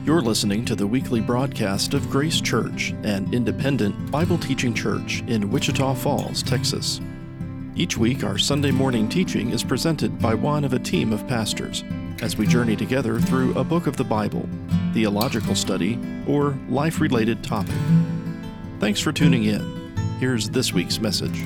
You're listening to the weekly broadcast of Grace Church, an independent Bible teaching church in Wichita Falls, Texas. Each week, our Sunday morning teaching is presented by one of a team of pastors as we journey together through a book of the Bible, theological study, or life-related topic. Thanks for tuning in. Here's this week's message.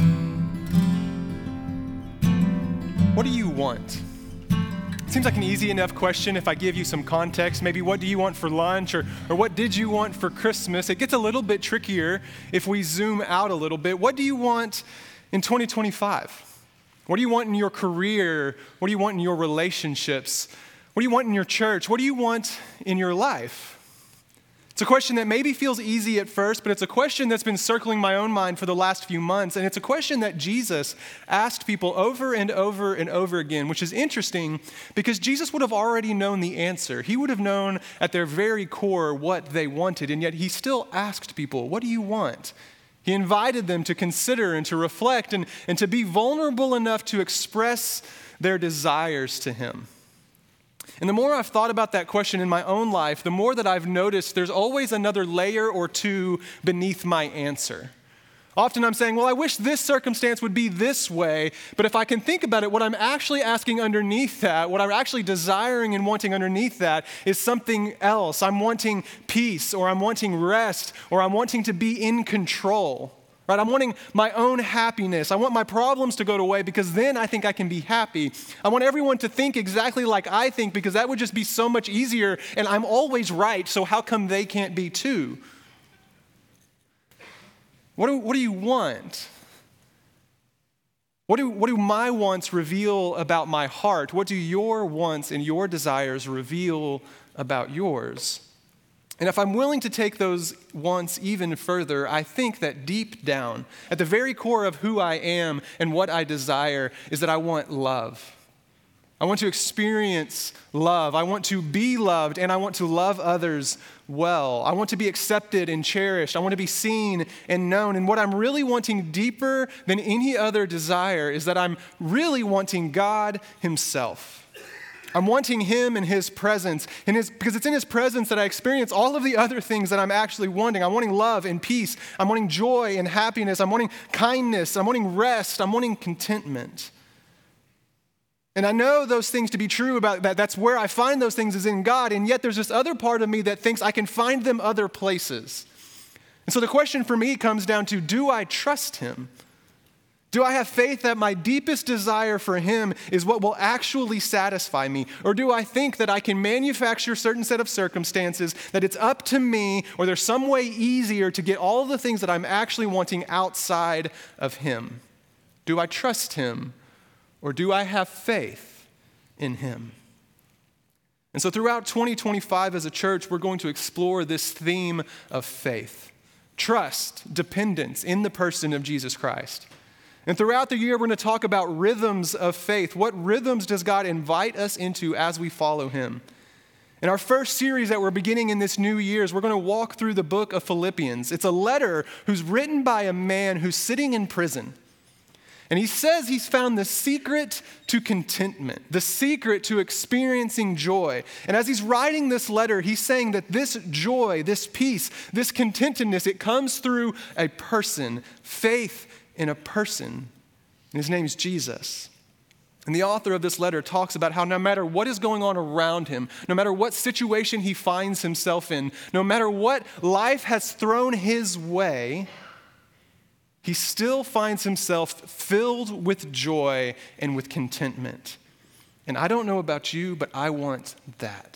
What do you want? Seems like an easy enough question if I give you some context. Maybe what do you want for lunch or what did you want for Christmas? It gets a little bit trickier if we zoom out a little bit. What do you want in 2025? What do you want in your career? What do you want in your relationships? What do you want in your church? What do you want in your life? It's a question that maybe feels easy at first, but it's a question that's been circling my own mind for the last few months, and it's a question that Jesus asked people over and over and over again, which is interesting because Jesus would have already known the answer. He would have known at their very core what they wanted, and yet he still asked people, what do you want? He invited them to consider and to reflect and to be vulnerable enough to express their desires to him. And the more I've thought about that question in my own life, the more that I've noticed there's always another layer or two beneath my answer. Often I'm saying, well, I wish this circumstance would be this way, but if I can think about it, what I'm actually asking underneath that, what I'm actually desiring and wanting underneath that is something else. I'm wanting peace, or I'm wanting rest, or I'm wanting to be in control. Right? I'm wanting my own happiness. I want my problems to go away because then I think I can be happy. I want everyone to think exactly like I think because that would just be so much easier, and I'm always right, so how come they can't be too? What do you want? What do my wants reveal about my heart? What do your wants and your desires reveal about yours? And if I'm willing to take those wants even further, I think that deep down, at the very core of who I am and what I desire, is that I want love. I want to experience love. I want to be loved, and I want to love others well. I want to be accepted and cherished. I want to be seen and known. And what I'm really wanting deeper than any other desire is that I'm really wanting God himself. I'm wanting him and his presence, because it's in his presence that I experience all of the other things that I'm actually wanting. I'm wanting love and peace. I'm wanting joy and happiness. I'm wanting kindness. I'm wanting rest. I'm wanting contentment. And I know those things to be true about that. That's where I find those things is in God, and yet there's this other part of me that thinks I can find them other places. And so the question for me comes down to, do I trust him? Do I have faith that my deepest desire for him is what will actually satisfy me? Or do I think that I can manufacture a certain set of circumstances, that it's up to me, or there's some way easier to get all of the things that I'm actually wanting outside of him? Do I trust him, or do I have faith in him? And so throughout 2025 as a church, we're going to explore this theme of faith, trust, dependence in the person of Jesus Christ. And throughout the year, we're going to talk about rhythms of faith. What rhythms does God invite us into as we follow him? In our first series that we're beginning in this new year, we're going to walk through the book of Philippians. It's a letter who's written by a man who's sitting in prison. And he says he's found the secret to contentment, the secret to experiencing joy. And as he's writing this letter, he's saying that this joy, this peace, this contentedness, it comes through a person, faith in a person, and his name is Jesus. And the author of this letter talks about how no matter what is going on around him, no matter what situation he finds himself in, no matter what life has thrown his way, he still finds himself filled with joy and with contentment. And I don't know about you, but I want that.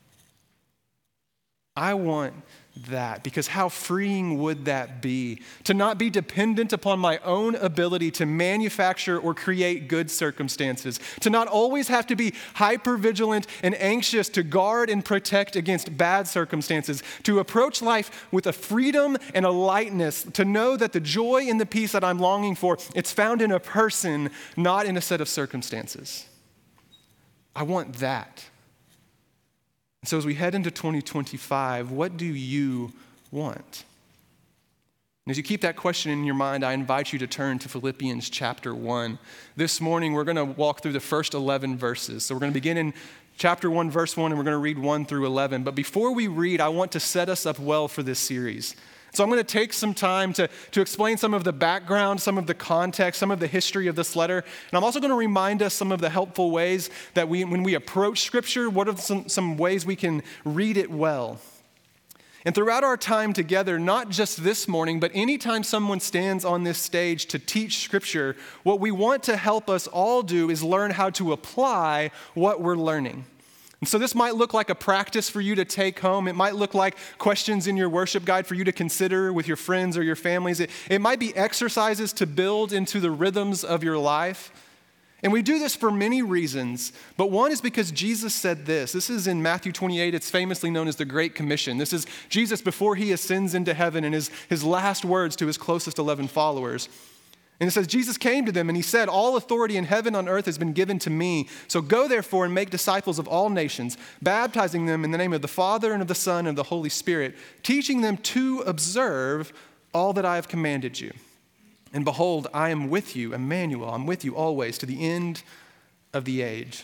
I want that, because how freeing would that be? To not be dependent upon my own ability to manufacture or create good circumstances. To not always have to be hyper-vigilant and anxious to guard and protect against bad circumstances. To approach life with a freedom and a lightness. To know that the joy and the peace that I'm longing for, it's found in a person, not in a set of circumstances. I want that. So as we head into 2025, what do you want? And as you keep that question in your mind, I invite you to turn to Philippians chapter 1. This morning, we're going to walk through the first 11 verses. So we're going to begin in chapter 1, verse 1, and we're going to read 1 through 11. But before we read, I want to set us up well for this series. So I'm going to take some time to explain some of the background, some of the context, some of the history of this letter. And I'm also going to remind us some of the helpful ways that when we approach Scripture, what are some ways we can read it well. And throughout our time together, not just this morning, but anytime someone stands on this stage to teach Scripture, what we want to help us all do is learn how to apply what we're learning. And so this might look like a practice for you to take home. It might look like questions in your worship guide for you to consider with your friends or your families. It might be exercises to build into the rhythms of your life. And we do this for many reasons, but one is because Jesus said this. This is in Matthew 28. It's famously known as the Great Commission. This is Jesus before he ascends into heaven and his last words to his closest 11 followers. And it says, Jesus came to them and he said, all authority in heaven and on earth has been given to me. So go therefore and make disciples of all nations, baptizing them in the name of the Father and of the Son and of the Holy Spirit, teaching them to observe all that I have commanded you. And behold, I am with you, Emmanuel, I'm with you always to the end of the age.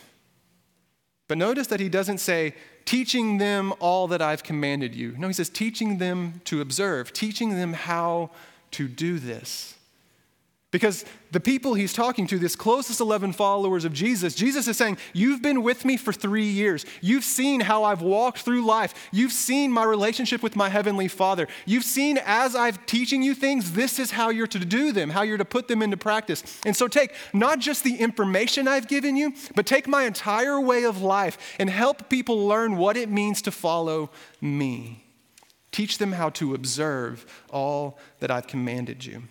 But notice that he doesn't say, teaching them all that I've commanded you. No, he says, teaching them to observe, teaching them how to do this. Because the people he's talking to, this closest 11 followers of Jesus, Jesus is saying, you've been with me for 3 years. You've seen how I've walked through life. You've seen my relationship with my heavenly Father. You've seen as I'm teaching you things, this is how you're to do them, how you're to put them into practice. And so take not just the information I've given you, but take my entire way of life and help people learn what it means to follow me. Teach them how to observe all that I've commanded you.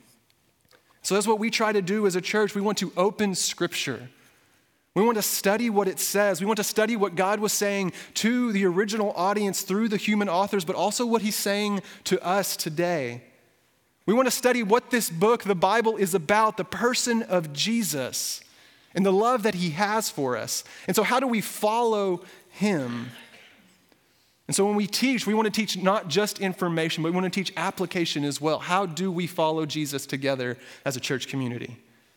So that's what we try to do as a church. We want to open Scripture. We want to study what it says. We want to study what God was saying to the original audience through the human authors, but also what he's saying to us today. We want to study what this book, the Bible, is about, the person of Jesus and the love that he has for us. And so how do we follow him? And so when we teach, we want to teach not just information, but we want to teach application as well. How do we follow Jesus together as a church community?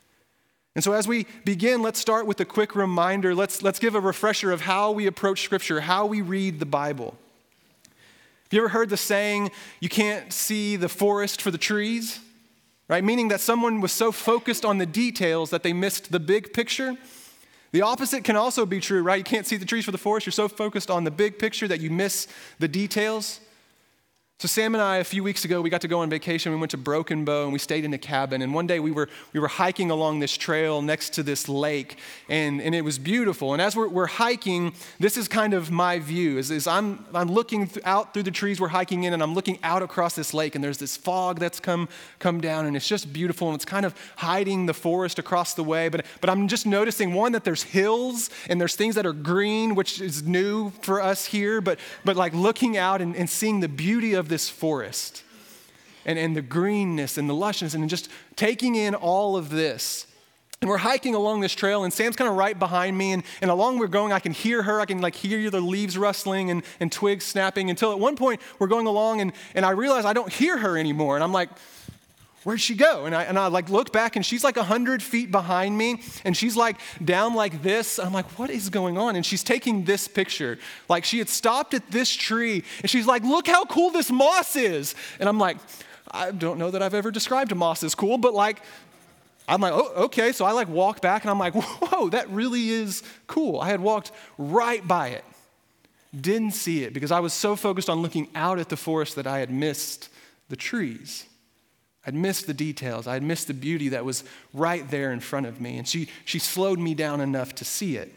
And so as we begin, let's start with a quick reminder. Let's give a refresher of how we approach Scripture, how we read the Bible. Have you ever heard the saying, you can't see the forest for the trees? Right? Meaning that someone was so focused on the details that they missed the big picture. The opposite can also be true, right? You can't see the trees for the forest. You're so focused on the big picture that you miss the details. So Sam and I, a few weeks ago, we got to go on vacation. We went to Broken Bow and we stayed in a cabin. And one day we were hiking along this trail next to this lake, and it was beautiful. And as we're hiking, this is kind of my view. Is I'm looking out through the trees we're hiking in, and I'm looking out across this lake, and there's this fog that's come down, and it's just beautiful, and it's kind of hiding the forest across the way. But I'm just noticing, one, that there's hills and there's things that are green, which is new for us here. But like looking out and seeing the beauty of this forest and the greenness and the lushness and just taking in all of this. And we're hiking along this trail, and Sam's kind of right behind me, and along we're going, I can hear her, I can like hear the leaves rustling and twigs snapping, until at one point we're going along and I realize I don't hear her anymore, and I'm like, where'd she go? And I like look back, and she's like 100 feet behind me, and she's like down like this. I'm like, what is going on? And she's taking this picture. Like she had stopped at this tree, and she's like, look how cool this moss is. And I'm like, I don't know that I've ever described a moss as cool, but like, I'm like, oh, okay. So I like walk back, and I'm like, whoa, that really is cool. I had walked right by it, didn't see it, because I was so focused on looking out at the forest that I had missed the trees. I'd missed the details. I'd missed the beauty that was right there in front of me. And she slowed me down enough to see it.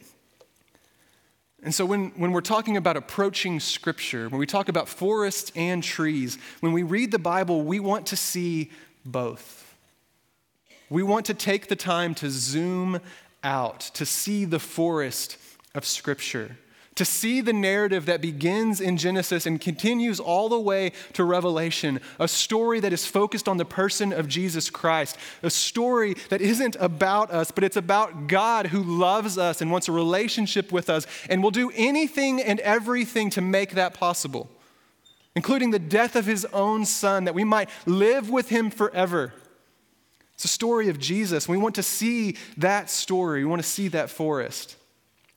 And so when we're talking about approaching Scripture, when we talk about forests and trees, when we read the Bible, we want to see both. We want to take the time to zoom out, to see the forest of Scripture, to see the narrative that begins in Genesis and continues all the way to Revelation, a story that is focused on the person of Jesus Christ, a story that isn't about us, but it's about God who loves us and wants a relationship with us and will do anything and everything to make that possible, including the death of his own Son, that we might live with him forever. It's a story of Jesus. We want to see that story. We want to see that forest.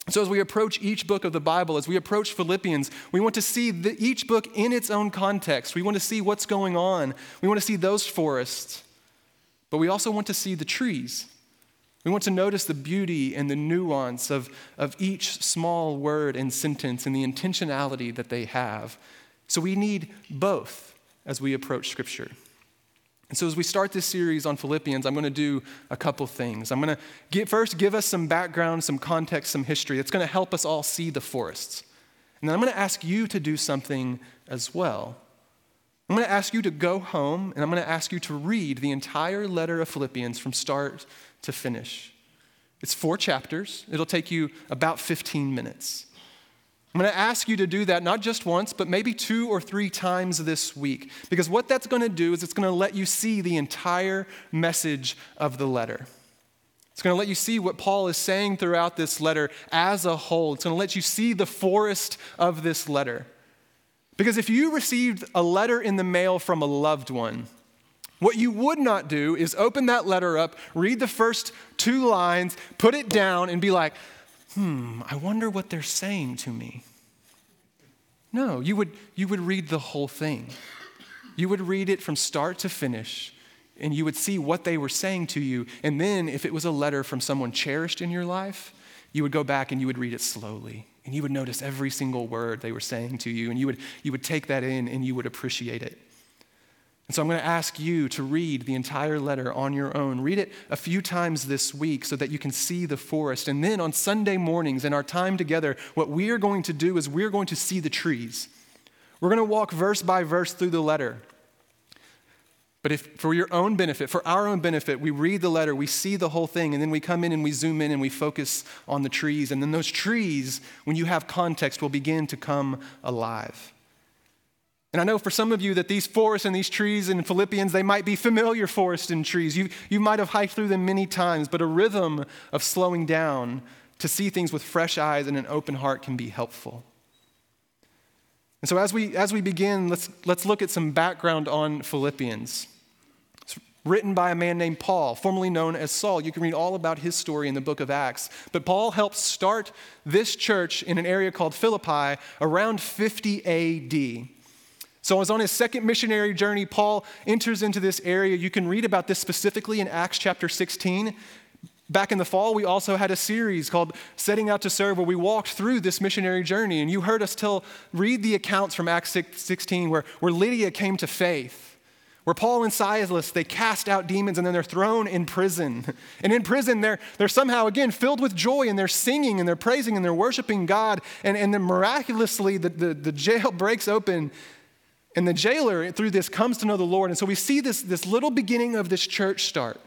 So as we approach each book of the Bible, as we approach Philippians, we want to see each book in its own context. We want to see what's going on. We want to see those forests. But we also want to see the trees. We want to notice the beauty and the nuance of each small word and sentence and the intentionality that they have. So we need both as we approach Scripture. And so as we start this series on Philippians, I'm going to do a couple things. I'm going to first give us some background, some context, some history. It's going to help us all see the forests. And then I'm going to ask you to do something as well. I'm going to ask you to go home, and I'm going to ask you to read the entire letter of Philippians from start to finish. It's 4 chapters. It'll take you about 15 minutes. I'm going to ask you to do that not just once, but maybe 2 or 3 times this week. Because what that's going to do is it's going to let you see the entire message of the letter. It's going to let you see what Paul is saying throughout this letter as a whole. It's going to let you see the forest of this letter. Because if you received a letter in the mail from a loved one, what you would not do is open that letter up, read the first 2 lines, put it down, and be like, I wonder what they're saying to me. No, you would read the whole thing. You would read it from start to finish, and you would see what they were saying to you. And then if it was a letter from someone cherished in your life, you would go back and you would read it slowly. And you would notice every single word they were saying to you, and you would take that in and you would appreciate it. And so I'm going to ask you to read the entire letter on your own. Read it a few times this week so that you can see the forest. And then on Sunday mornings in our time together, what we are going to do is we're going to see the trees. We're going to walk verse by verse through the letter. But if for your own benefit, for our own benefit, we read the letter, we see the whole thing, and then we come in and we zoom in and we focus on the trees. And then those trees, when you have context, will begin to come alive. And I know for some of you that these forests and these trees in Philippians, they might be familiar forests and trees. You might have hiked through them many times, but a rhythm of slowing down to see things with fresh eyes and an open heart can be helpful. And so as we begin, let's look at some background on Philippians. It's written by a man named Paul, formerly known as Saul. You can read all about his story in the book of Acts. But Paul helped start this church in an area called Philippi around 50 A.D. So as on his second missionary journey, Paul enters into this area. You can read about this specifically in Acts chapter 16. Back in the fall, we also had a series called Setting Out to Serve, where we walked through this missionary journey. And you heard us read the accounts from Acts 16 where Lydia came to faith, where Paul and Silas, they cast out demons and then they're thrown in prison. And in prison, they're somehow, again, filled with joy, and they're singing and they're praising and they're worshiping God. And then miraculously, the jail breaks open. And the jailer, through this, comes to know the Lord. And so we see this little beginning of this church start.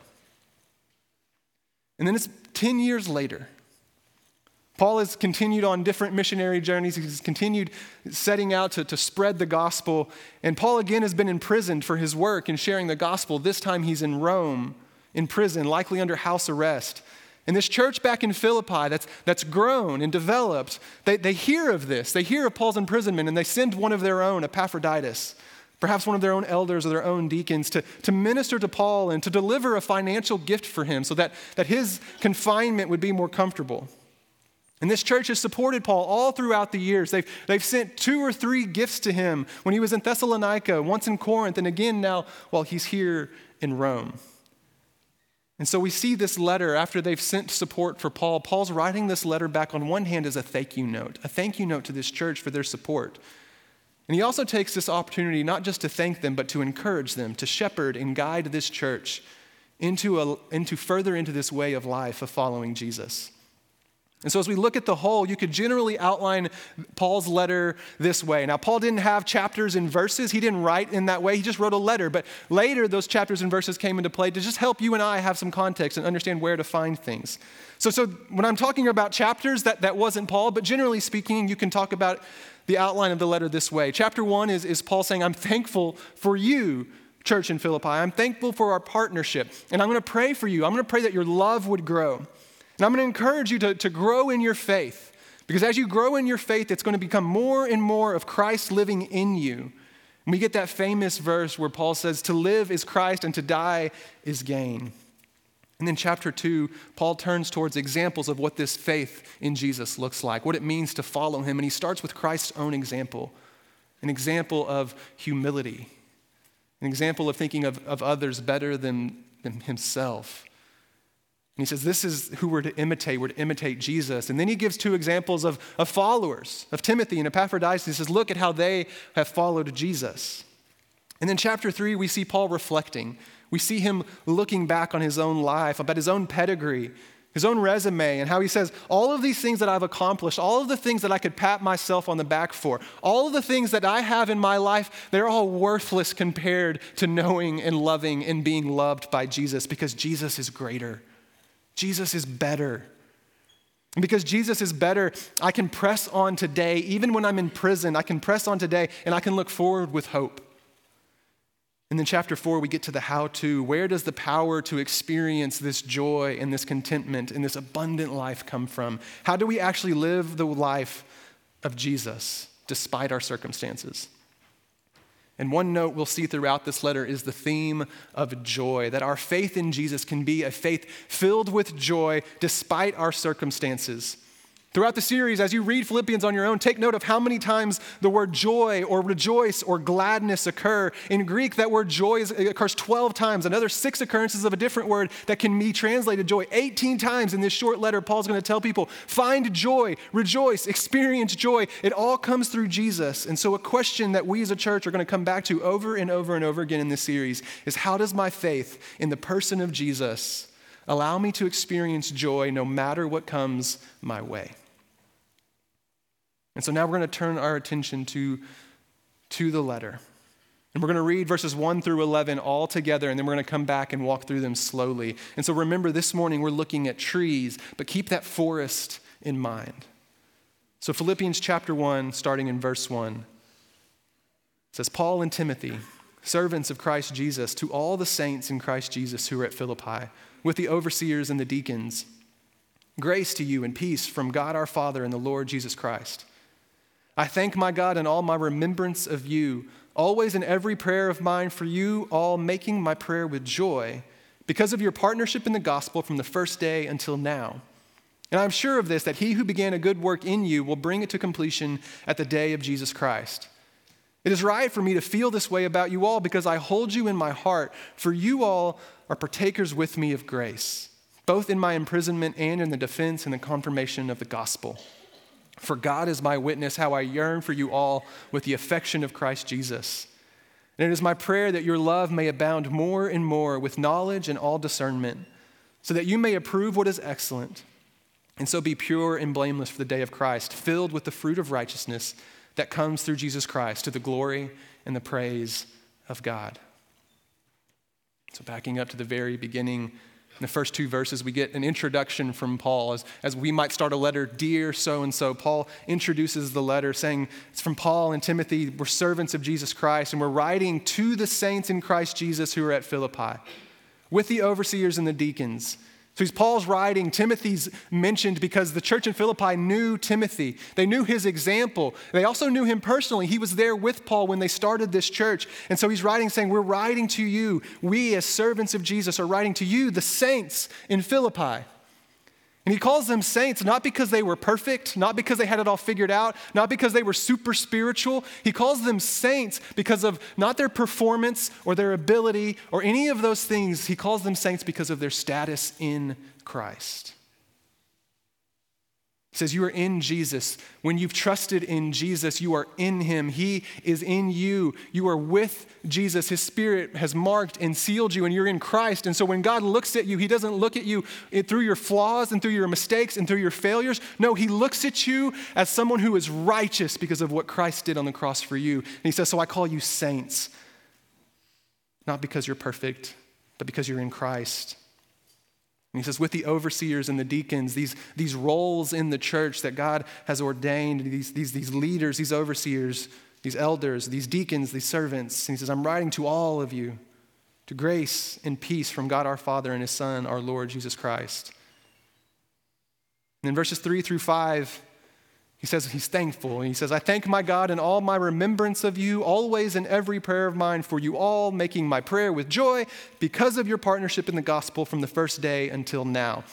And then it's 10 years later. Paul has continued on different missionary journeys. He's continued setting out to spread the gospel. And Paul again has been imprisoned for his work in sharing the gospel. This time he's in Rome, in prison, likely under house arrest. And this church back in Philippi that's grown and developed, they hear of this. They hear of Paul's imprisonment, and they send one of their own, Epaphroditus, perhaps one of their own elders or their own deacons, to minister to Paul and to deliver a financial gift for him so that his confinement would be more comfortable. And this church has supported Paul all throughout the years. They've sent 2 or 3 gifts to him when he was in Thessalonica, once in Corinth, and again now while he's here in Rome. And so we see this letter after they've sent support for Paul. Paul's writing this letter back on one hand as a thank you note to this church for their support. And he also takes this opportunity not just to thank them, but to encourage them, to shepherd and guide this church into further into this way of life of following Jesus. And so as we look at the whole, you could generally outline Paul's letter this way. Now, Paul didn't have chapters and verses. He didn't write in that way. He just wrote a letter. But later, those chapters and verses came into play to just help you and I have some context and understand where to find things. So when I'm talking about chapters, that wasn't Paul. But generally speaking, you can talk about the outline of the letter this way. Chapter 1 is Paul saying, I'm thankful for you, church in Philippi. I'm thankful for our partnership. And I'm going to pray for you. I'm going to pray that your love would grow. And I'm going to encourage you to grow in your faith, because as you grow in your faith, it's going to become more and more of Christ living in you. And we get that famous verse where Paul says, to live is Christ and to die is gain. And then chapter 2, Paul turns towards examples of what this faith in Jesus looks like, what it means to follow him. And he starts with Christ's own example, an example of humility, an example of thinking of others better than himself. And he says, this is who we're to imitate. We're to imitate Jesus. And then he gives 2 examples of followers, of Timothy and Epaphroditus. He says, look at how they have followed Jesus. And then chapter 3, we see Paul reflecting. We see him looking back on his own life, about his own pedigree, his own resume, and how he says, all of these things that I've accomplished, all of the things that I could pat myself on the back for, all of the things that I have in my life, they're all worthless compared to knowing and loving and being loved by Jesus, because Jesus is greater. Jesus is better. And because Jesus is better, I can press on today. Even when I'm in prison, I can press on today and I can look forward with hope. And then chapter 4, we get to the how-to. Where does the power to experience this joy and this contentment and this abundant life come from? How do we actually live the life of Jesus despite our circumstances? And one note we'll see throughout this letter is the theme of joy, that our faith in Jesus can be a faith filled with joy despite our circumstances. Throughout the series, as you read Philippians on your own, take note of how many times the word joy or rejoice or gladness occur. In Greek, that word joy occurs 12 times, another 6 occurrences of a different word that can be translated joy. 18 times in this short letter, Paul's going to tell people, find joy, rejoice, experience joy. It all comes through Jesus. And so a question that we as a church are going to come back to over and over and over again in this series is, how does my faith in the person of Jesus allow me to experience joy no matter what comes my way? And so now we're going to turn our attention to the letter. And we're going to read verses 1 through 11 all together, and then we're going to come back and walk through them slowly. And so remember, this morning we're looking at trees, but keep that forest in mind. So Philippians chapter 1, starting in verse 1, says, Paul and Timothy, servants of Christ Jesus, to all the saints in Christ Jesus who are at Philippi, with the overseers and the deacons, grace to you and peace from God our Father and the Lord Jesus Christ. I thank my God in all my remembrance of you, always in every prayer of mine for you all, making my prayer with joy because of your partnership in the gospel from the first day until now. And I'm sure of this, that he who began a good work in you will bring it to completion at the day of Jesus Christ. It is right for me to feel this way about you all because I hold you in my heart, for you all are partakers with me of grace, both in my imprisonment and in the defense and the confirmation of the gospel. For God is my witness how I yearn for you all with the affection of Christ Jesus. And it is my prayer that your love may abound more and more with knowledge and all discernment, so that you may approve what is excellent, and so be pure and blameless for the day of Christ, filled with the fruit of righteousness that comes through Jesus Christ to the glory and the praise of God. So backing up to the very beginning, in the first 2 verses, we get an introduction from Paul. As we might start a letter, dear so-and-so, Paul introduces the letter saying, it's from Paul and Timothy, we're servants of Jesus Christ, and we're writing to the saints in Christ Jesus who are at Philippi, with the overseers and the deacons. So Paul's writing, Timothy's mentioned because the church in Philippi knew Timothy. They knew his example. They also knew him personally. He was there with Paul when they started this church. And so he's writing saying, we're writing to you. We as servants of Jesus are writing to you, the saints in Philippi. And he calls them saints not because they were perfect, not because they had it all figured out, not because they were super spiritual. He calls them saints because of not their performance or their ability or any of those things. He calls them saints because of their status in Christ. He says, you are in Jesus. When you've trusted in Jesus, you are in him. He is in you. You are with Jesus. His Spirit has marked and sealed you, and you're in Christ. And so when God looks at you, he doesn't look at you through your flaws and through your mistakes and through your failures. No, he looks at you as someone who is righteous because of what Christ did on the cross for you. And he says, so I call you saints, not because you're perfect, but because you're in Christ. And he says, with the overseers and the deacons, these roles in the church that God has ordained, these leaders, these overseers, these elders, these deacons, these servants. And he says, I'm writing to all of you, to grace and peace from God our Father and his Son, our Lord Jesus Christ. And in verses 3 through 5, He says he's thankful, and he says, I thank my God in all my remembrance of you, always in every prayer of mine for you all, making my prayer with joy because of your partnership in the gospel from the first day until now.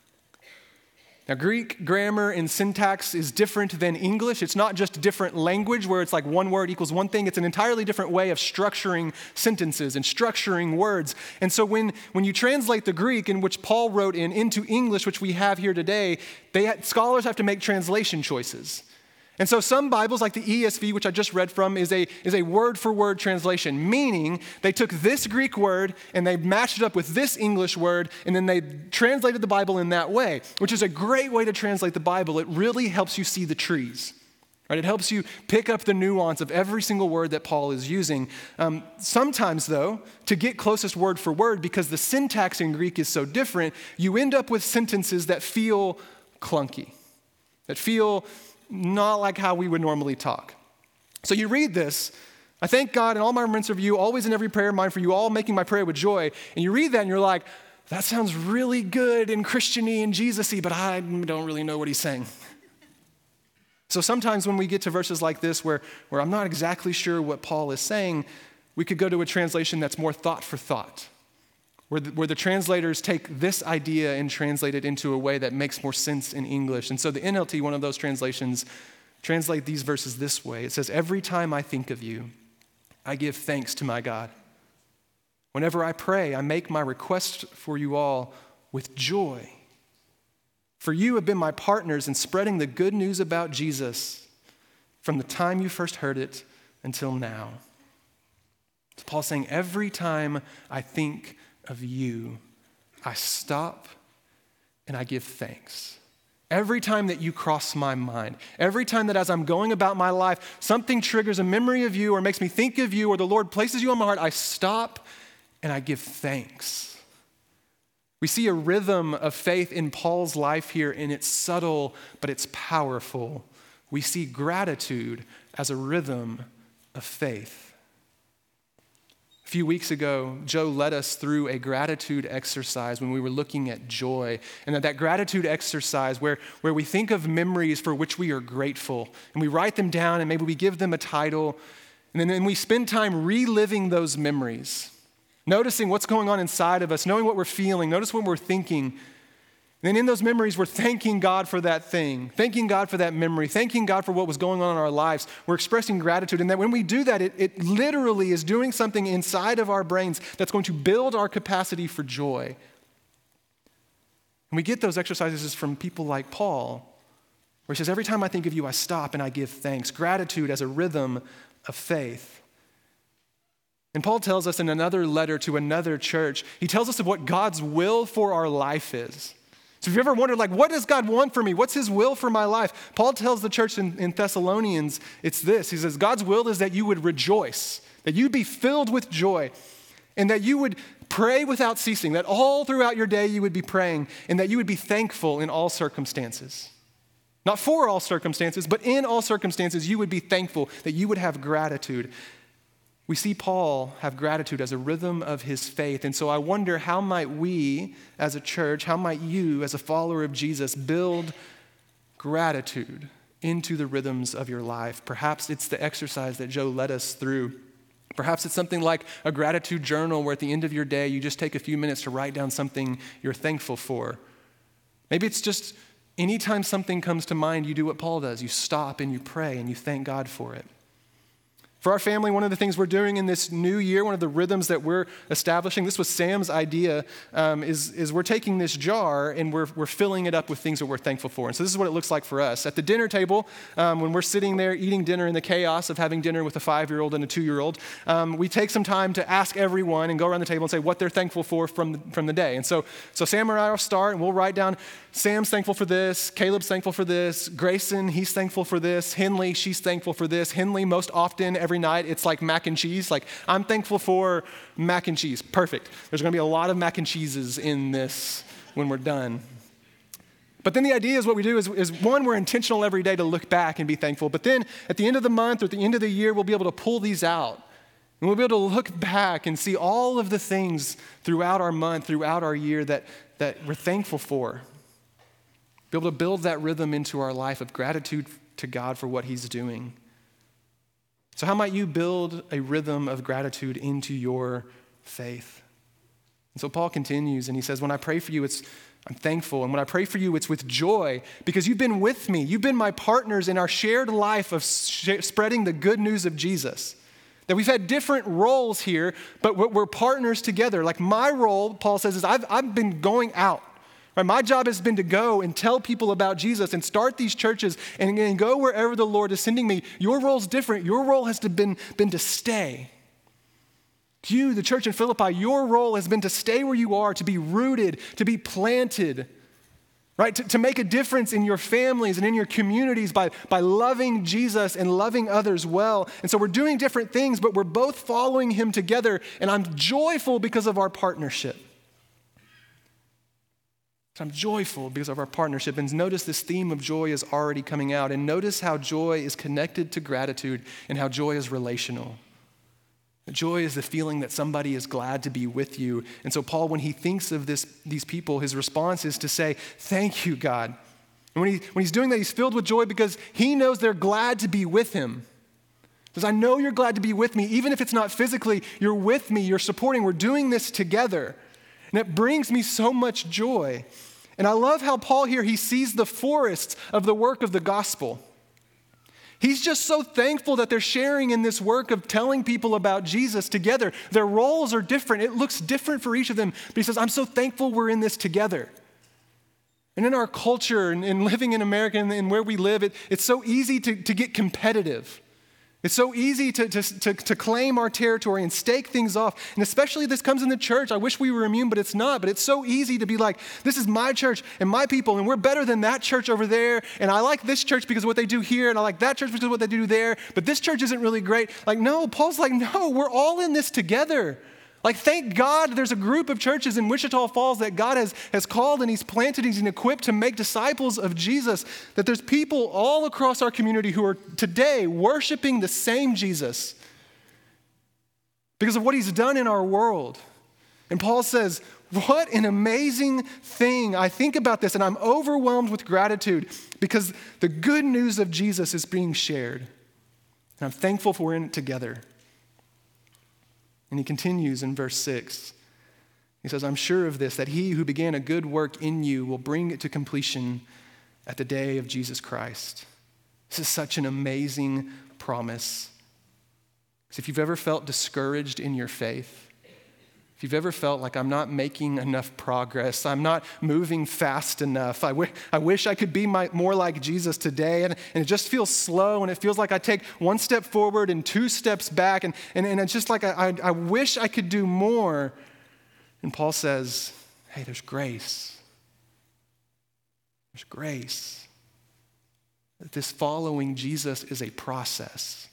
Now, Greek grammar and syntax is different than English. It's not just different language where it's like one word equals one thing. It's an entirely different way of structuring sentences and structuring words. And so when you translate the Greek, in which Paul wrote into English, which we have here today, scholars have to make translation choices. And so some Bibles, like the ESV, which I just read from, is a word-for-word translation, meaning they took this Greek word and they matched it up with this English word, and then they translated the Bible in that way, which is a great way to translate the Bible. It really helps you see the trees, right? It helps you pick up the nuance of every single word that Paul is using. Sometimes, though, to get closest word for word, because the syntax in Greek is so different, you end up with sentences that feel clunky, that feel not like how we would normally talk. So you read this, I thank God in all my remembrance of you, always in every prayer of mine for you all, making my prayer with joy. And you read that and you're like, that sounds really good and Christian-y and Jesus-y, but I don't really know what he's saying. So sometimes when we get to verses like this where I'm not exactly sure what Paul is saying, we could go to a translation that's more thought for thought, where the translators take this idea and translate it into a way that makes more sense in English. And so the NLT, one of those translations, translate these verses this way. It says, every time I think of you, I give thanks to my God. Whenever I pray, I make my request for you all with joy. For you have been my partners in spreading the good news about Jesus from the time you first heard it until now. So Paul's saying, every time I think of you, I stop and I give thanks. Every time that you cross my mind, every time that as I'm going about my life, something triggers a memory of you or makes me think of you or the Lord places you on my heart, I stop and I give thanks. We see a rhythm of faith in Paul's life here, and it's subtle, but it's powerful. We see gratitude as a rhythm of faith. A few weeks ago, Joe led us through a gratitude exercise when we were looking at joy. And that gratitude exercise where we think of memories for which we are grateful, and we write them down, and maybe we give them a title, and then we spend time reliving those memories, noticing what's going on inside of us, knowing what we're feeling, notice what we're thinking. And then in those memories, we're thanking God for that thing, thanking God for that memory, thanking God for what was going on in our lives. We're expressing gratitude. And that when we do that, it literally is doing something inside of our brains that's going to build our capacity for joy. And we get those exercises from people like Paul, where he says, every time I think of you, I stop and I give thanks. Gratitude as a rhythm of faith. And Paul tells us in another letter to another church, he tells us of what God's will for our life is. So if you ever wondered, what does God want for me? What's his will for my life? Paul tells the church in Thessalonians, it's this. He says, God's will is that you would rejoice, that you'd be filled with joy, and that you would pray without ceasing, that all throughout your day you would be praying, and that you would be thankful in all circumstances. Not for all circumstances, but in all circumstances you would be thankful, that you would have gratitude. We see Paul have gratitude as a rhythm of his faith. And so I wonder, how might we as a church, how might you as a follower of Jesus build gratitude into the rhythms of your life? Perhaps it's the exercise that Joe led us through. Perhaps it's something like a gratitude journal where at the end of your day, you just take a few minutes to write down something you're thankful for. Maybe it's just anytime something comes to mind, you do what Paul does. You stop and you pray and you thank God for it. For our family, one of the things we're doing in this new year, one of the rhythms that we're establishing, this was Sam's idea, is we're taking this jar and we're filling it up with things that we're thankful for. And so this is what it looks like for us. At the dinner table, when we're sitting there eating dinner in the chaos of having dinner with a 5-year-old and a 2-year-old, we take some time to ask everyone and go around the table and say what they're thankful for from the day. And so Sam and I will start, and we'll write down, Sam's thankful for this, Caleb's thankful for this, Grayson, he's thankful for this, Henley, she's thankful for this. Henley, most often, every night, it's like mac and cheese. Like, I'm thankful for mac and cheese. Perfect. There's going to be a lot of mac and cheeses in this when we're done. But then the idea is what we do is one, we're intentional every day to look back and be thankful. But then at the end of the month or at the end of the year, we'll be able to pull these out. And we'll be able to look back and see all of the things throughout our month, throughout our year that we're thankful for. Be able to build that rhythm into our life of gratitude to God for what he's doing. So how might you build a rhythm of gratitude into your faith? And so Paul continues and he says, when I pray for you, I'm thankful. And when I pray for you, it's with joy because you've been with me. You've been my partners in our shared life of spreading the good news of Jesus. That we've had different roles here, but we're partners together. Like my role, Paul says, is I've been going out. Right? My job has been to go and tell people about Jesus and start these churches and go wherever the Lord is sending me. Your role's different. Your role has been to stay. You, the church in Philippi, your role has been to stay where you are, to be rooted, to be planted, right? To make a difference in your families and in your communities by loving Jesus and loving others well. And so we're doing different things, but we're both following him together, and I'm joyful because of our partnership. So I'm joyful because of our partnership. And notice this theme of joy is already coming out. And notice how joy is connected to gratitude and how joy is relational. Joy is the feeling that somebody is glad to be with you. And so Paul, when he thinks of these people, his response is to say, thank you, God. And when he's doing that, he's filled with joy because he knows they're glad to be with him. He says, I know you're glad to be with me. Even if it's not physically, you're with me, you're supporting, we're doing this together. And it brings me so much joy. And I love how Paul here, he sees the forests of the work of the gospel. He's just so thankful that they're sharing in this work of telling people about Jesus together. Their roles are different. It looks different for each of them. But he says, I'm so thankful we're in this together. And in our culture and living in America and where we live, it's so easy to get competitive. It's so easy to claim our territory and stake things off. And especially this comes in the church. I wish we were immune, but it's not. But it's so easy to be like, this is my church and my people, and we're better than that church over there. And I like this church because of what they do here, and I like that church because of what they do there. But this church isn't really great. Like, no, Paul's like, no, we're all in this together. Like, thank God there's a group of churches in Wichita Falls that God has called and he's planted, he's equipped to make disciples of Jesus, that there's people all across our community who are today worshiping the same Jesus because of what he's done in our world. And Paul says, what an amazing thing. I think about this and I'm overwhelmed with gratitude because the good news of Jesus is being shared. And I'm thankful for we're in it together. And he continues in verse 6. He says, I'm sure of this, that he who began a good work in you will bring it to completion at the day of Jesus Christ. This is such an amazing promise. Because if you've ever felt discouraged in your faith, if you've ever felt like I'm not making enough progress, I'm not moving fast enough, I wish I could be more like Jesus today, and it just feels slow, and it feels like I take one step forward and two steps back, and it's just like I wish I could do more. And Paul says, hey, there's grace. There's grace. That this following Jesus is a process.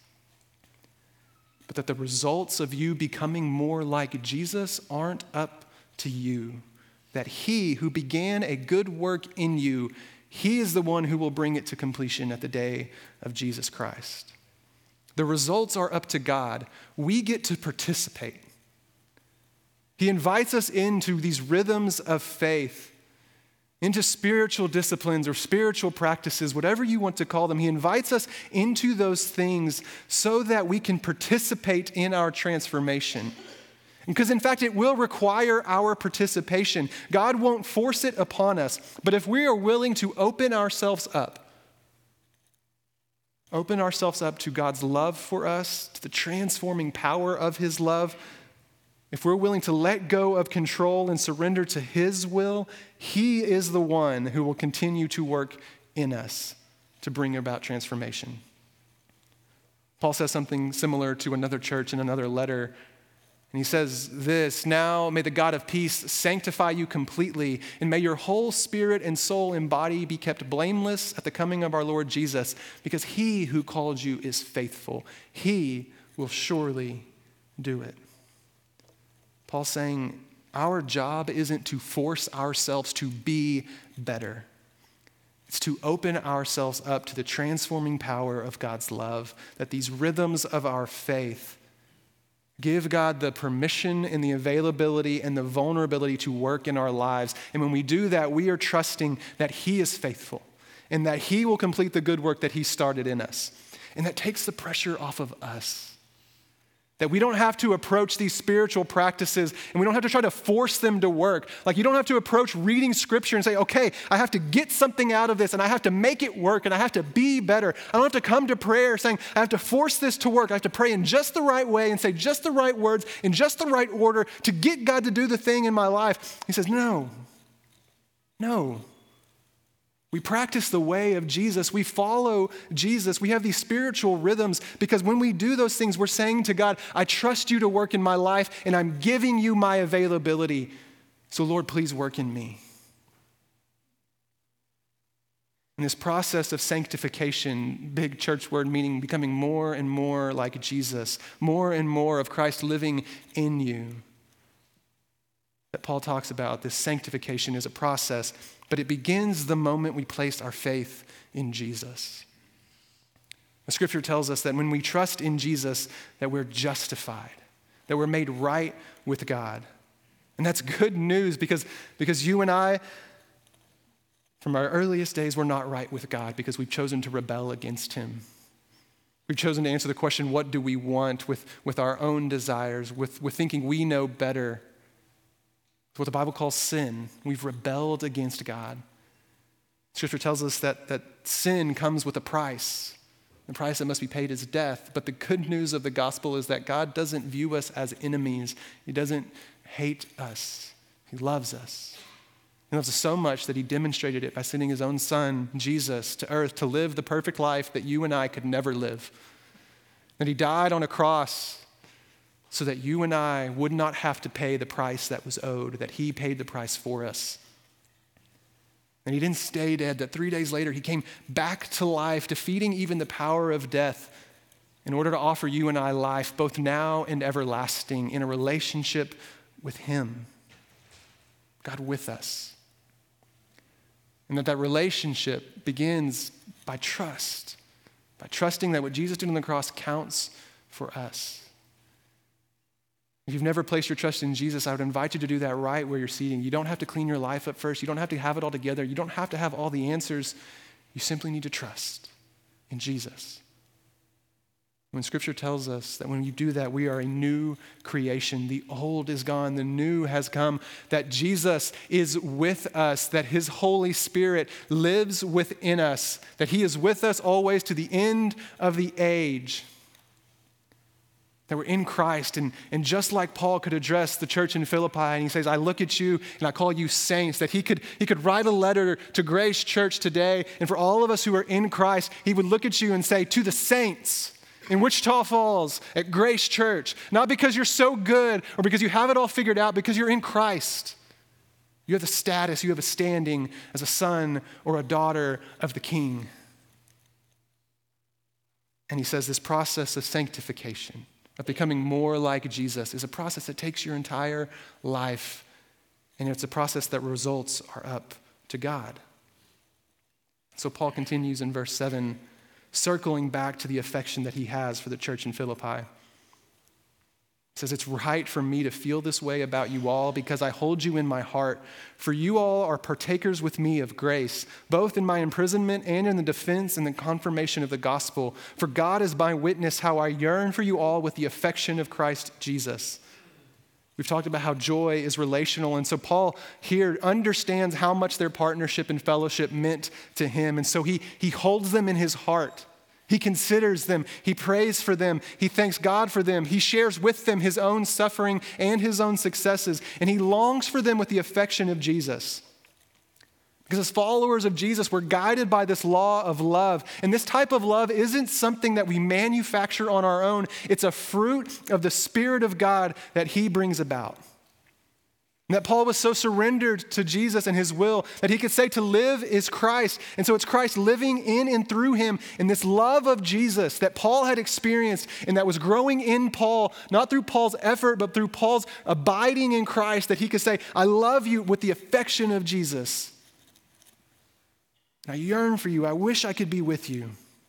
But that the results of you becoming more like Jesus aren't up to you. That he who began a good work in you, he is the one who will bring it to completion at the day of Jesus Christ. The results are up to God. We get to participate. He invites us into these rhythms of faith, into spiritual disciplines or spiritual practices, whatever you want to call them. He invites us into those things so that we can participate in our transformation. Because in fact, it will require our participation. God won't force it upon us, but if we are willing to open ourselves up to God's love for us, to the transforming power of his love, if we're willing to let go of control and surrender to his will, he is the one who will continue to work in us to bring about transformation. Paul says something similar to another church in another letter. And he says this, now may the God of peace sanctify you completely, and may your whole spirit and soul and body be kept blameless at the coming of our Lord Jesus, because he who called you is faithful. He will surely do it. Paul's saying our job isn't to force ourselves to be better. It's to open ourselves up to the transforming power of God's love, that these rhythms of our faith give God the permission and the availability and the vulnerability to work in our lives. And when we do that, we are trusting that he is faithful and that he will complete the good work that he started in us. And that takes the pressure off of us. That we don't have to approach these spiritual practices and we don't have to try to force them to work. Like you don't have to approach reading scripture and say, okay, I have to get something out of this and I have to make it work and I have to be better. I don't have to come to prayer saying, I have to force this to work. I have to pray in just the right way and say just the right words in just the right order to get God to do the thing in my life. He says, no. We practice the way of Jesus. We follow Jesus. We have these spiritual rhythms because when we do those things, we're saying to God, I trust you to work in my life and I'm giving you my availability. So Lord, please work in me. In this process of sanctification, big church word meaning becoming more and more like Jesus, more and more of Christ living in you, that Paul talks about, this sanctification is a process, but it begins the moment we place our faith in Jesus. The scripture tells us that when we trust in Jesus, that we're justified, that we're made right with God. And that's good news because you and I, from our earliest days, we're not right with God because we've chosen to rebel against him. We've chosen to answer the question, what do we want with our own desires, with thinking we know better. It's what the Bible calls sin. We've rebelled against God. Scripture tells us that sin comes with a price. The price that must be paid is death. But the good news of the gospel is that God doesn't view us as enemies. He doesn't hate us. He loves us. He loves us so much that he demonstrated it by sending his own son, Jesus, to earth to live the perfect life that you and I could never live. That he died on a cross so that you and I would not have to pay the price that was owed, that he paid the price for us. And he didn't stay dead, that 3 days later he came back to life, defeating even the power of death in order to offer you and I life, both now and everlasting, in a relationship with him, God with us. And that relationship begins by trust, by trusting that what Jesus did on the cross counts for us. If you've never placed your trust in Jesus, I would invite you to do that right where you're seating. You don't have to clean your life up first. You don't have to have it all together. You don't have to have all the answers. You simply need to trust in Jesus. When Scripture tells us that when you do that, we are a new creation. The old is gone, the new has come, that Jesus is with us, that his Holy Spirit lives within us, that he is with us always to the end of the age. That we're in Christ, and just like Paul could address the church in Philippi, and he says, I look at you and I call you saints, that he could write a letter to Grace Church today, and for all of us who are in Christ, he would look at you and say, to the saints in Wichita Falls at Grace Church, not because you're so good or because you have it all figured out, because you're in Christ. You have the status, you have a standing as a son or a daughter of the King. And he says this process of sanctification, of becoming more like Jesus, is a process that takes your entire life, and it's a process that results are up to God. So Paul continues in verse 7, circling back to the affection that he has for the church in Philippi. He says, it's right for me to feel this way about you all because I hold you in my heart. For you all are partakers with me of grace, both in my imprisonment and in the defense and the confirmation of the gospel. For God is my witness how I yearn for you all with the affection of Christ Jesus. We've talked about how joy is relational, and so Paul here understands how much their partnership and fellowship meant to him, and so he holds them in his heart. He considers them, he prays for them, he thanks God for them, he shares with them his own suffering and his own successes, and he longs for them with the affection of Jesus. Because as followers of Jesus, we're guided by this law of love, and this type of love isn't something that we manufacture on our own, it's a fruit of the Spirit of God that he brings about. And that Paul was so surrendered to Jesus and his will that he could say to live is Christ. And so it's Christ living in and through him in this love of Jesus that Paul had experienced and that was growing in Paul, not through Paul's effort, but through Paul's abiding in Christ, that he could say, I love you with the affection of Jesus. I yearn for you. I wish I could be with you. And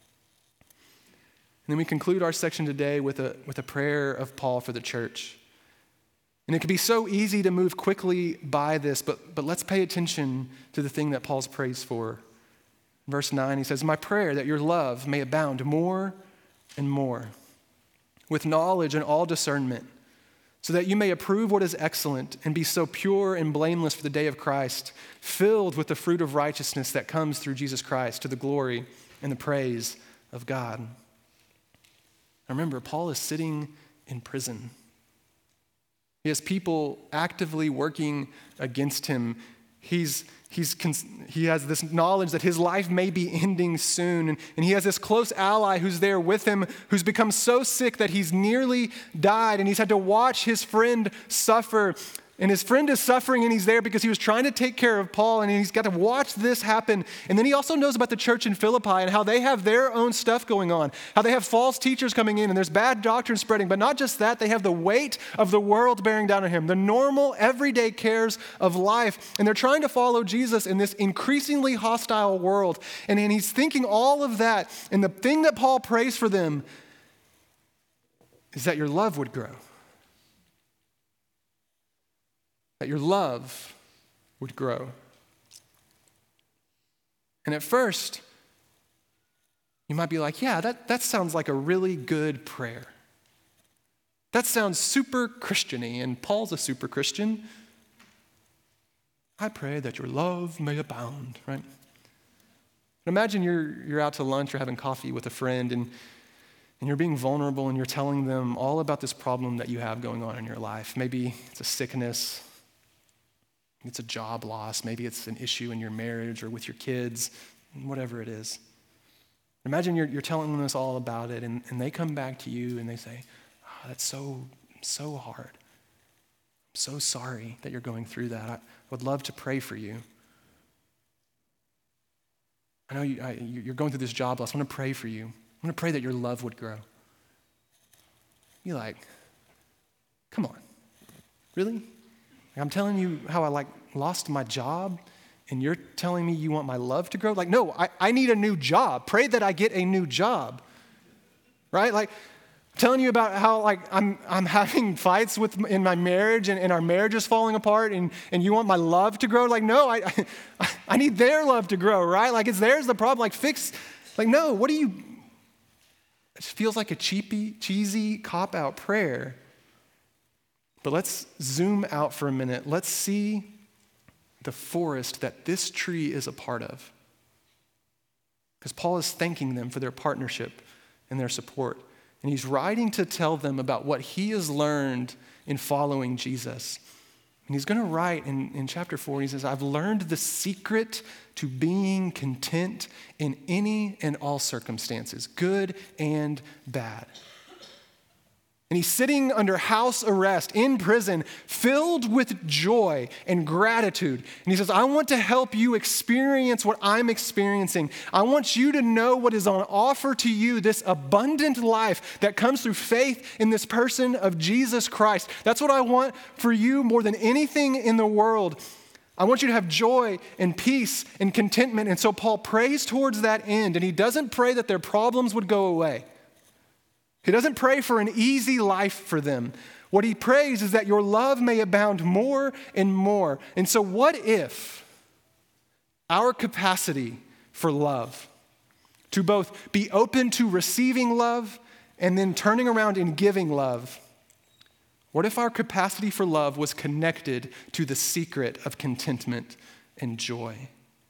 then we conclude our section today with a prayer of Paul for the church. And it can be so easy to move quickly by this, but let's pay attention to the thing that Paul's prays for. Verse 9, he says, "My prayer that your love may abound more and more with knowledge and all discernment, so that you may approve what is excellent and be so pure and blameless for the day of Christ, filled with the fruit of righteousness that comes through Jesus Christ to the glory and the praise of God." Now remember, Paul is sitting in prison. He has people actively working against him. He has this knowledge that his life may be ending soon. And he has this close ally who's there with him, who's become so sick that he's nearly died. And he's had to watch his friend suffer. And his friend is suffering, and he's there because he was trying to take care of Paul, and he's got to watch this happen. And then he also knows about the church in Philippi and how they have their own stuff going on, how they have false teachers coming in, and there's bad doctrine spreading. But not just that, they have the weight of the world bearing down on him, the normal, everyday cares of life. And they're trying to follow Jesus in this increasingly hostile world. And he's thinking all of that. And the thing that Paul prays for them is that your love would grow. That your love would grow. And at first, you might be like, yeah, that sounds like a really good prayer. That sounds super Christian-y, and Paul's a super Christian. I pray that your love may abound, right? Imagine you're out to lunch or having coffee with a friend, and you're being vulnerable, and you're telling them all about this problem that you have going on in your life. Maybe it's a sickness. It's a job loss. Maybe it's an issue in your marriage or with your kids, whatever it is. Imagine you're telling them this all about it, and they come back to you and they say, "Oh, that's so hard. I'm so sorry that you're going through that. I would love to pray for you. I know you're going through this job loss. I want to pray for you. I want to pray that your love would grow." You're like, come on, really? I'm telling you how I lost my job, and you're telling me you want my love to grow? No, I need a new job. Pray that I get a new job, right? I'm telling you about how I'm having fights in my marriage, and our marriage is falling apart, and you want my love to grow? No, I need their love to grow, right? It's theirs the problem. No, what do you? It feels like a cheesy cop-out prayer. But let's zoom out for a minute. Let's see the forest that this tree is a part of. Because Paul is thanking them for their partnership and their support. And he's writing to tell them about what he has learned in following Jesus. And he's going to write in chapter 4, he says, "I've learned the secret to being content in any and all circumstances, good and bad." And he's sitting under house arrest in prison, filled with joy and gratitude. And he says, I want to help you experience what I'm experiencing. I want you to know what is on offer to you, this abundant life that comes through faith in this person of Jesus Christ. That's what I want for you more than anything in the world. I want you to have joy and peace and contentment. And so Paul prays towards that end, and he doesn't pray that their problems would go away. He doesn't pray for an easy life for them. What he prays is that your love may abound more and more. And so what if our capacity for love, to both be open to receiving love and then turning around and giving love, what if our capacity for love was connected to the secret of contentment and joy?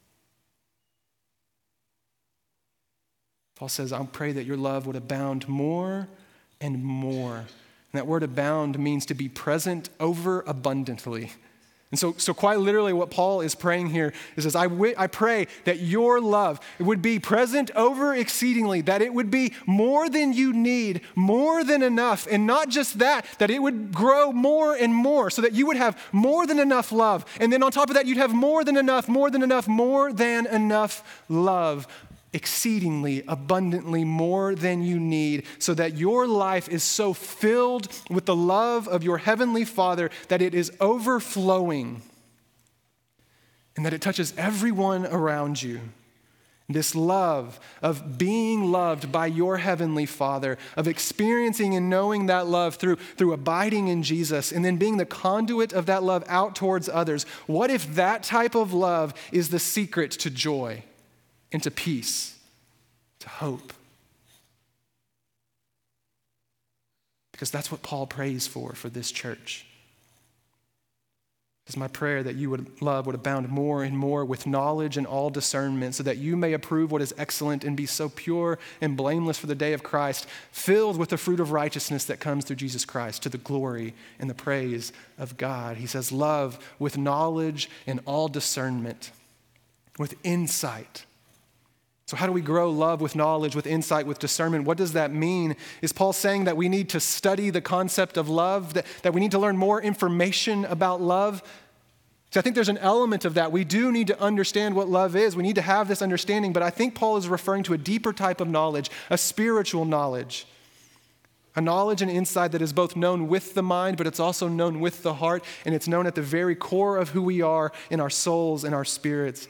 Paul says, I pray that your love would abound more and more. And that word abound means to be present over abundantly. And so quite literally what Paul is praying here is I pray that your love would be present over exceedingly, that it would be more than you need, more than enough. And not just that it would grow more and more so that you would have more than enough love. And then on top of that, you'd have more than enough love. Exceedingly, abundantly more than you need, so that your life is so filled with the love of your heavenly Father that it is overflowing and that it touches everyone around you. This love of being loved by your heavenly Father, of experiencing and knowing that love through abiding in Jesus and then being the conduit of that love out towards others. What if that type of love is the secret to joy into peace, to hope. Because that's what Paul prays for this church. It's my prayer that love would abound more and more with knowledge and all discernment, so that you may approve what is excellent and be so pure and blameless for the day of Christ, filled with the fruit of righteousness that comes through Jesus Christ, to the glory and the praise of God. He says, love with knowledge and all discernment, with insight. So how do we grow love with knowledge, with insight, with discernment? What does that mean? Is Paul saying that we need to study the concept of love, that we need to learn more information about love? So I think there's an element of that. We do need to understand what love is. We need to have this understanding, but I think Paul is referring to a deeper type of knowledge, a spiritual knowledge, a knowledge and insight that is both known with the mind, but it's also known with the heart, and it's known at the very core of who we are in our souls and our spirits.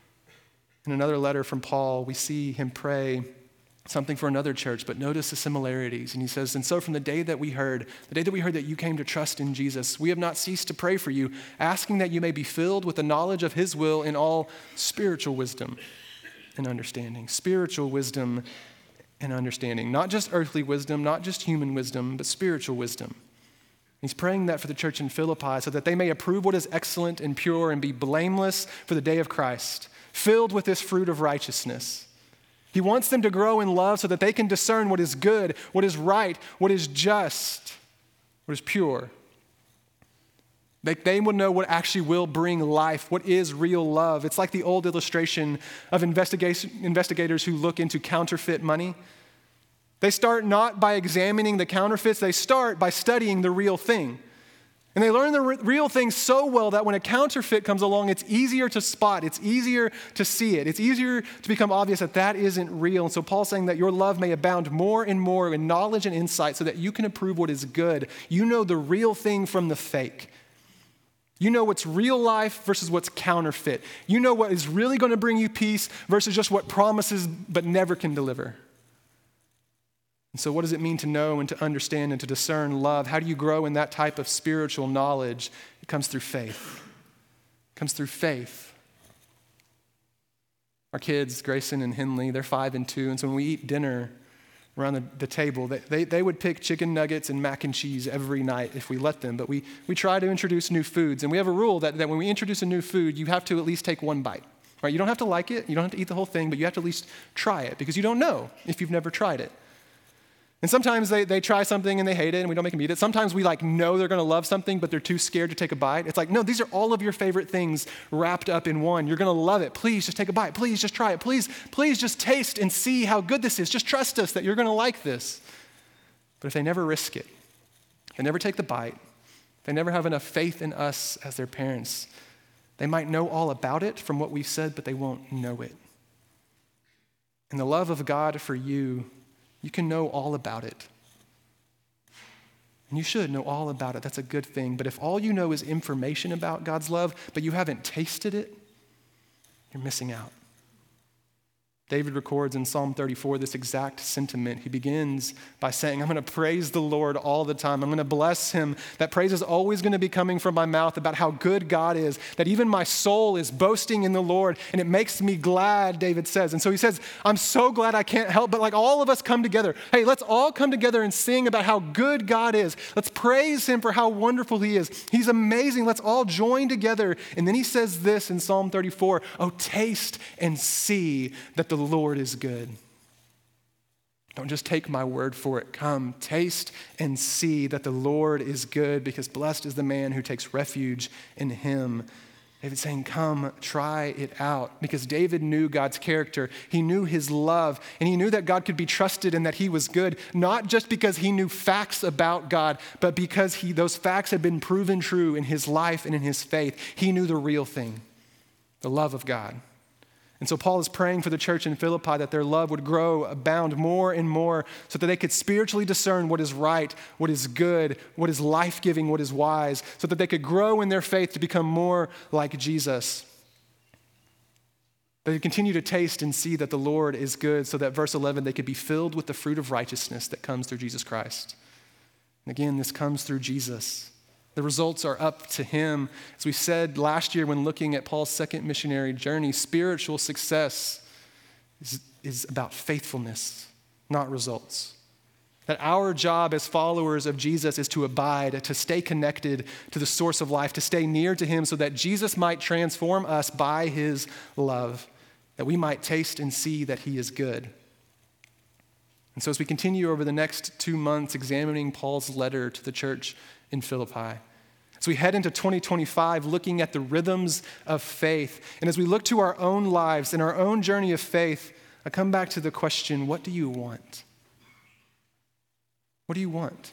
In another letter from Paul, we see him pray something for another church, but notice the similarities. And he says, and so from the day that we heard that you came to trust in Jesus, we have not ceased to pray for you, asking that you may be filled with the knowledge of his will in all spiritual wisdom and understanding. Spiritual wisdom and understanding. Not just earthly wisdom, not just human wisdom, but spiritual wisdom. He's praying that for the church in Philippi so that they may approve what is excellent and pure and be blameless for the day of Christ, filled with this fruit of righteousness. He wants them to grow in love so that they can discern what is good, what is right, what is just, what is pure. They will know what actually will bring life, what is real love. It's like the old illustration of investigators who look into counterfeit money. They start not by examining the counterfeits, they start by studying the real thing. And they learn the real thing so well that when a counterfeit comes along, it's easier to spot, it's easier to see it, it's easier to become obvious that that isn't real. And so Paul's saying that your love may abound more and more in knowledge and insight so that you can approve what is good. You know the real thing from the fake. You know what's real life versus what's counterfeit. You know what is really going to bring you peace versus just what promises but never can deliver. And so what does it mean to know and to understand and to discern love? How do you grow in that type of spiritual knowledge? It comes through faith. It comes through faith. Our kids, Grayson and Henley, they're 5 and 2, and so when we eat dinner around the table, they would pick chicken nuggets and mac and cheese every night if we let them, but we try to introduce new foods, and we have a rule that when we introduce a new food, you have to at least take one bite. Right? You don't have to like it, you don't have to eat the whole thing, but you have to at least try it, because you don't know if you've never tried it. And sometimes they try something and they hate it and we don't make them eat it. Sometimes we know they're going to love something, but they're too scared to take a bite. It's like, no, these are all of your favorite things wrapped up in one. You're going to love it. Please just take a bite. Please just try it. Please just taste and see how good this is. Just trust us that you're going to like this. But if they never risk it, they never take the bite, they never have enough faith in us as their parents, they might know all about it from what we've said, but they won't know it. And the love of God for you can know all about it. And you should know all about it. That's a good thing. But if all you know is information about God's love, but you haven't tasted it, you're missing out. David records in Psalm 34 this exact sentiment. He begins by saying, I'm going to praise the Lord all the time. I'm going to bless him. That praise is always going to be coming from my mouth about how good God is, that even my soul is boasting in the Lord, and it makes me glad, David says. And so he says, I'm so glad I can't help, but all of us come together. Hey, let's all come together and sing about how good God is. Let's praise him for how wonderful he is. He's amazing. Let's all join together. And then he says this in Psalm 34, oh, taste and see that the Lord is good. Don't just take my word for it. Come, taste and see that the Lord is good, because blessed is the man who takes refuge in him. David's saying, come, try it out. Because David knew God's character. He knew his love, and he knew that God could be trusted and that he was good, not just because he knew facts about God, but because those facts had been proven true in his life and in his faith. He knew the real thing, the love of God. And so Paul is praying for the church in Philippi that their love would grow, abound more and more, so that they could spiritually discern what is right, what is good, what is life-giving, what is wise, so that they could grow in their faith to become more like Jesus. They continue to taste and see that the Lord is good, so that verse 11, they could be filled with the fruit of righteousness that comes through Jesus Christ. And again, this comes through Jesus. The results are up to him. As we said last year when looking at Paul's second missionary journey, spiritual success is about faithfulness, not results. That our job as followers of Jesus is to abide, to stay connected to the source of life, to stay near to him so that Jesus might transform us by his love, that we might taste and see that he is good. And so as we continue over the next 2 months examining Paul's letter to the church in Philippi, as we head into 2025 looking at the rhythms of faith, and as we look to our own lives and our own journey of faith, I come back to the question, what do you want? What do you want?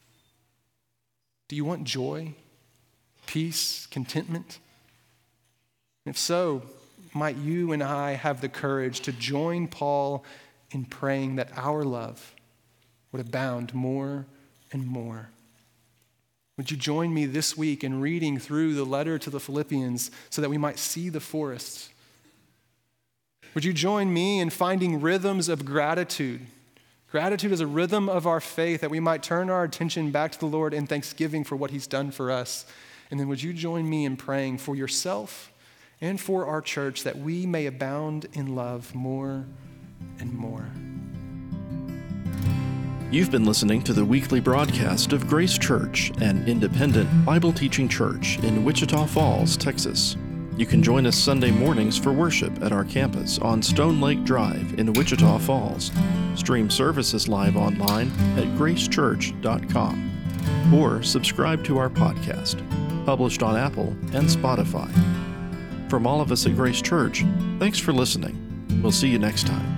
Do you want joy, peace, contentment? If so, might you and I have the courage to join Paul in praying that our love would abound more and more? Would you join me this week in reading through the letter to the Philippians so that we might see the forests? Would you join me in finding rhythms of gratitude? Gratitude is a rhythm of our faith that we might turn our attention back to the Lord in thanksgiving for what he's done for us. And then would you join me in praying for yourself and for our church that we may abound in love more and more. You've been listening to the weekly broadcast of Grace Church, an independent Bible teaching church in Wichita Falls, Texas. You can join us Sunday mornings for worship at our campus on Stone Lake Drive in Wichita Falls. Stream services live online at gracechurch.com or subscribe to our podcast, published on Apple and Spotify. From all of us at Grace Church, thanks for listening. We'll see you next time.